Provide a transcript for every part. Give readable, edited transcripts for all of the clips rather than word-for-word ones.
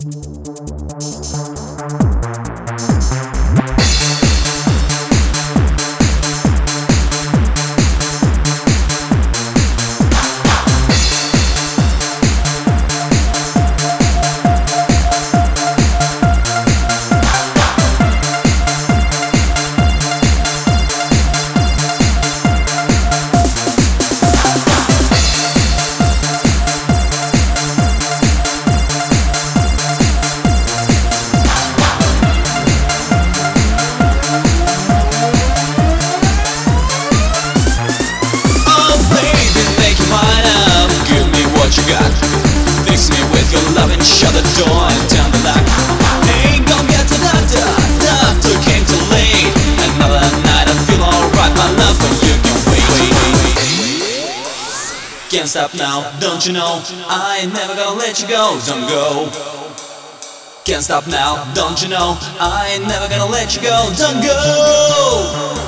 Fix me with your love and shut the door and turn the light. Hey, go get the doctor. Doctor came too late. Another night I feel alright. My love for you can wait. Can't stop now, don't you know? I ain't never gonna let you go. Don't go. Can't stop now, don't you know? I ain't never gonna let you go. Don't go.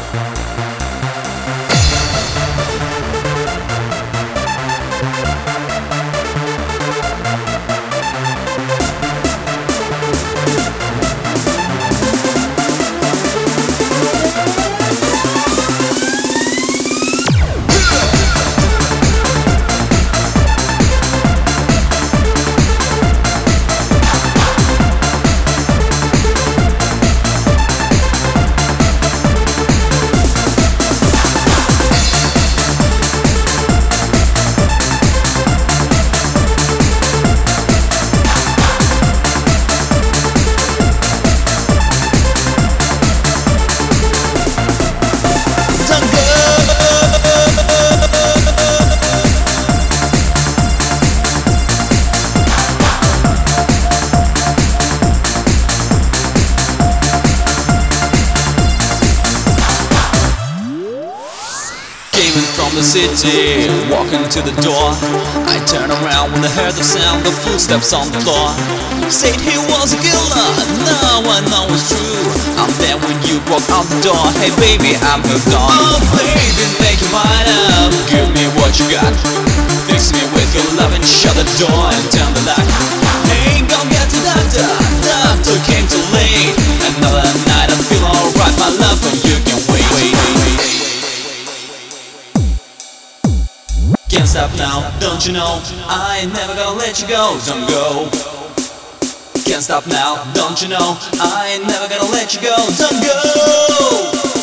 From the city, walking to the door, I turned around when I heard the sound of footsteps on the floor. Said he was a killer, now I know it's true. I'm there when you walk out the door. Hey baby, I'm hooked on. Oh baby, make your mind up. Give me what you got. Fix me with your love and shut the door and turn the light. Hey, go get the doctor. Doctor came too late. Another night I feel alright. My love for you can wait. Can't stop now, don't you know? I ain't never gonna let you go. Don't go. Can't stop now, don't you know? I ain't never gonna let you go. Don't go.